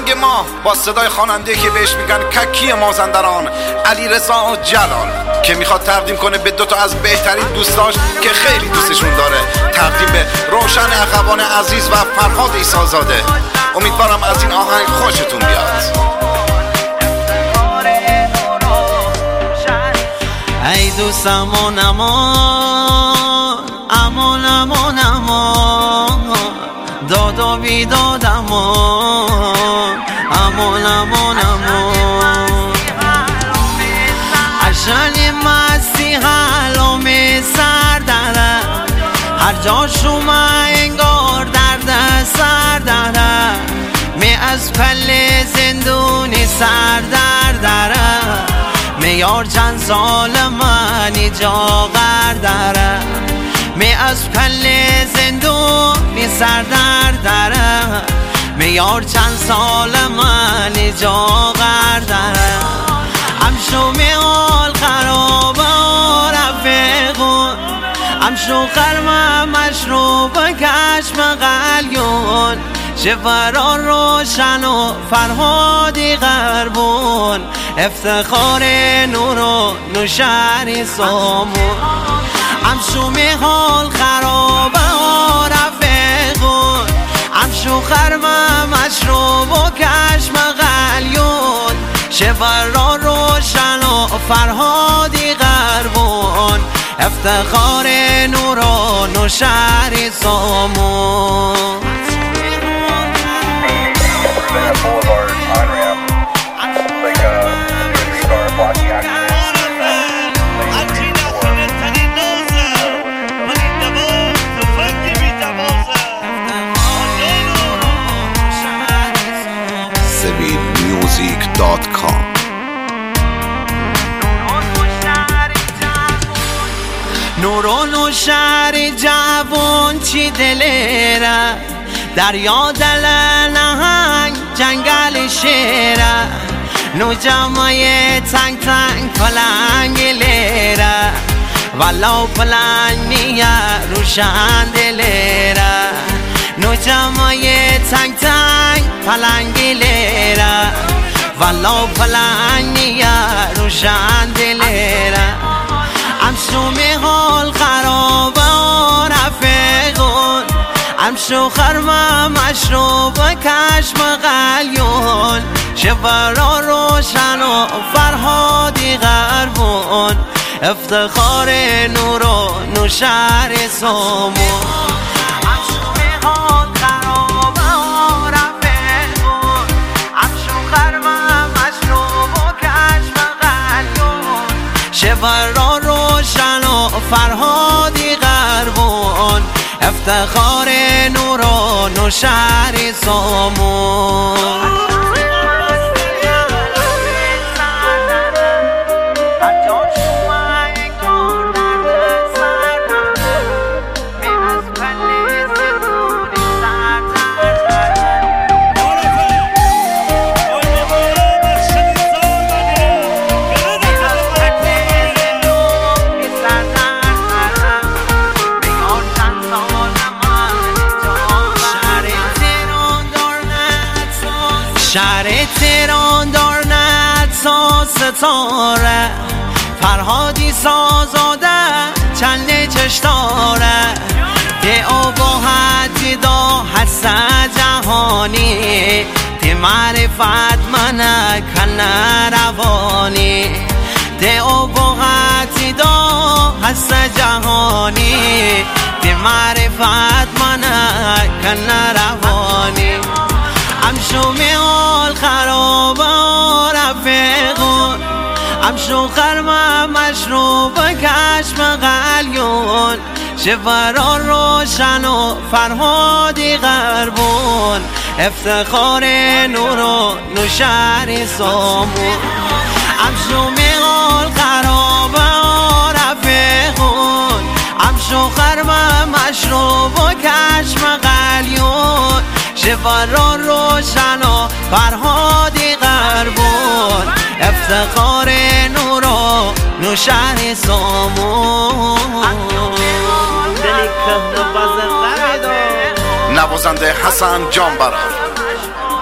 آهنگ ما با صدای خواننده که بهش میگن ککی مازندران، علیرضا جلال، که میخواد تقدیم کنه به 2 از بهترین دوستاش که خیلی دوستشون داره. تقدیم به روشن اخوان عزیز و فرهاد عیسی‌زاده. امیدوارم از این آهنگ خوشتون بیاد. ای دوستم امان امان امان امان، داد و بیداد امان امان امان امان، عشق مستی حلوم سر داره، هر جا شما انگار درد سر داره، می از پله زندونی سر داره، میار چند سال منی جا داره، می از پله زندونی سر داره، میار چند سال منی جا داره، امشو می حال خرابه رفیقون، امشو خرم مشروب کشم قلیون، شفران روشن و فرهادی غربون، افتخار نور و نوشهری سامون، امشو می حال خرابه رفیقون، امشو خرم مشروب و کشم قلیون، شفران روشن و فرهادی غربون، افتخار نور و نوشهری سامون. Boulevard on-ramp, like a car blocking accident. SevilMusic.com. نورون و شهر جوان چی دلیره، دریا دل نهنگ جنگل شیره، نو جمعه تنگ تنگ پلنگ لیره، ولو پلنگ نیه روشن دلیره، نو جمعه تنگ تنگ پلنگ لیره، ولو پلنگ نیه روشن دلیره، امشو می حال خرابه رفیقون، امشو خرم مشروب کشم قلیون، شفران روشن و فرهادی غربون، افتخار نور و نوشهر سامون، امشو می حال خرابه رفیقون، امشو خرم مشروب کشم قلیون، شفران روشن و فرهادی غربون، افتخار نور و نوشهری سامون. شهر تهران دارند ساز ستاره، فرهادی سازاده چند چشتاره، ده آباحتی دا حس جهانی، ده معرفت منه کنه روانی، ده آباحتی دا حس جهانی، ده معرفت منه کنه روانی، امشو می حال خرابه رفیقون، امشو خرم مشروب کشم قلیون، شفران روشن و فرهادی غربون، افتخار نور و نوشهری سامون، امشو می حال خرابه رفیقون، امشو خرم مشروب کشم قلیون، شفران روشن و فرهادی غربون، افتخار نور و نوشهر سامون. نوازنده حسن جانبران.